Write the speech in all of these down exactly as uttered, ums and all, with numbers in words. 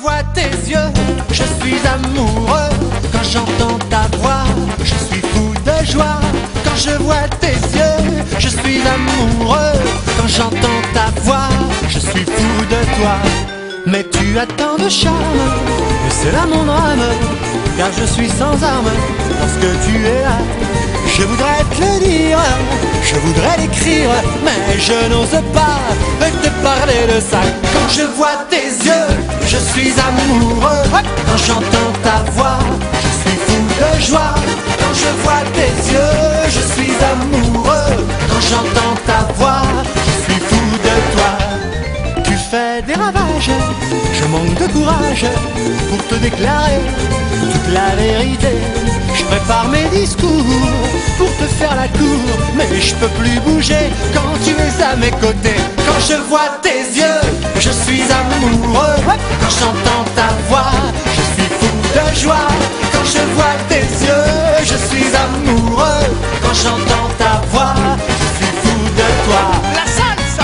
vois tes yeux, je suis amoureux. Quand j'entends ta voix, je suis fou de joie. Quand je vois tes yeux, je suis amoureux. Quand j'entends ta voix, je suis fou de toi. Mais tu as tant de charme, et c'est là mon drame, car je suis sans armes lorsque tu es là. Je voudrais te le dire, je voudrais l'écrire, mais je n'ose pas te parler de ça. Quand je vois tes yeux, je suis amoureux. Quand j'entends ta voix, je suis fou de joie. Quand je vois tes yeux, je suis amoureux. Quand j'entends ta voix, je suis fou de toi. Tu fais des ravages, je manque de courage pour te déclarer toute la vérité. Je prépare mes discours pour te faire la cour, mais je peux plus bouger quand tu es à mes côtés. Quand je vois tes yeux, je suis amoureux. Quand j'entends ta voix, je suis fou de joie. Quand je vois tes yeux, je suis amoureux. Quand j'entends ta voix, je suis fou de toi. La salsa,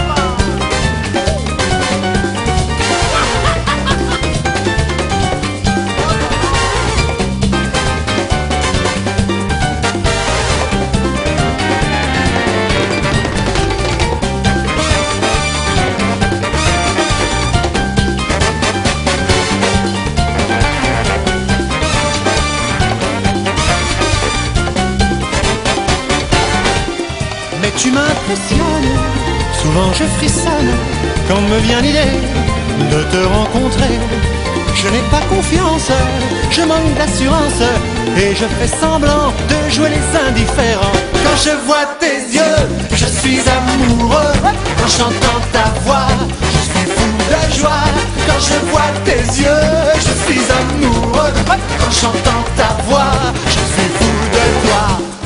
mais tu m'impressionnes, souvent je frissonne quand me vient l'idée de te rencontrer. Je n'ai pas confiance, je manque d'assurance et je fais semblant de jouer les indifférents. Quand je vois tes yeux, je suis amoureux. Quand j'entends ta voix, je suis fou de joie. Quand je vois tes yeux, je suis amoureux. Quand j'entends ta voix,